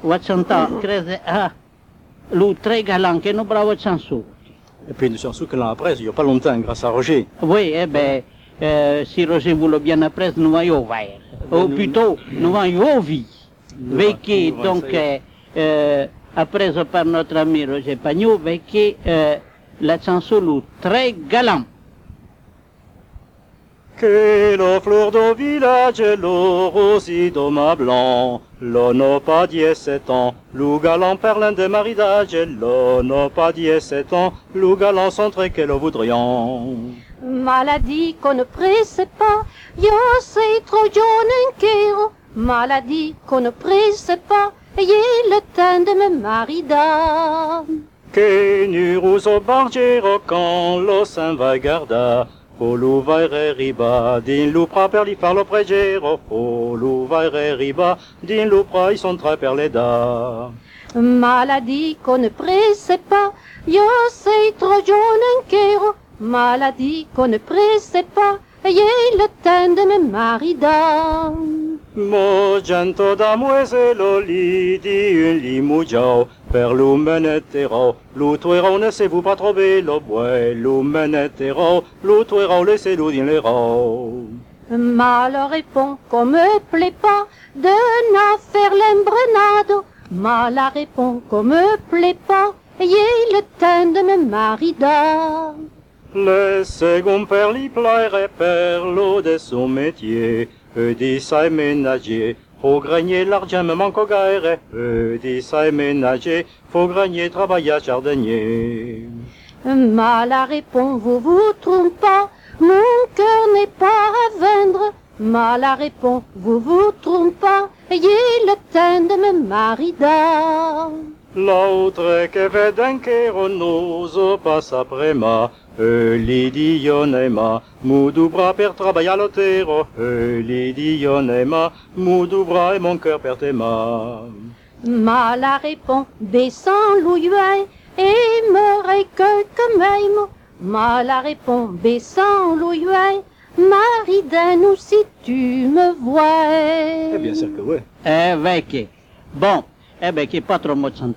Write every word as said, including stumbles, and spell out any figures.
Wachanta, creze, ah, lu très galant, que nous bravo chanson. Et puis nous sommes que l'an après, il n'y a pas longtemps, grâce à Roger. Oui, eh ben, euh, si Roger voulait bien après, nous allons voir. Ou plutôt, nous allons vivre. Vécu, donc, euh, euh, après par notre ami Roger Pagnot, vécu euh, la chanson lu très galant. Che la flor do village lo rosido ma blanc, l'on n'a pas dix-sept ans, lou galant perlin de maridage, l'on n'a pas dix-sept ans, lou galant sont très que le voudrions. Maladie qu'on ne presse pas, yo sei trop jeune inquiero, maladie qu'on ne presse pas, ayez le temps de me marider. Che nurus au bargero quand lo sein va garda, o lu vaire riba, din lu pra per li far lo pregero, o lu vaire riba, din lu pra i son très per le da. Maladie qu'on ne presse pas, yo sei trop jeune inquiero, maladie qu'on ne presse pas, ayez le temps de me marider. Mo gento da mueselo li di un li mugiao, per lu menetero, lu tuerao ne se vous pas trouver lo bue, lu menetero, lu tuerao laissez-lu din l'erao. Mal répond qu'on me plaît pas de na faire l'embrenado, mal répond qu'on me plaît pas, ayez le temps de me marider. Le second per li plaire per lo de son métier, e di sai ménager, faut gagner l'argent me manque au gaire, e di sai ménager, faut gagner travailler à jardinier. Mal répond vous vous trompez pas, mon cœur n'est pas à vendre, mal répond vous vous trompez pas, ayez le temps de me marider. L'autre che veden che ronoso passe après ma, e l'idionema, moudubra per travailler à l'otero, e l'idionema, moudubra et mon cœur per tes mains. Mal répond baissant l'ouïe et me recueille que même, mal répond baissant l'ouïe, maridaine si tu me vois. Eh bien sûr que oui. Eh, vécu. Bon, eh ben, qui pas trop mot de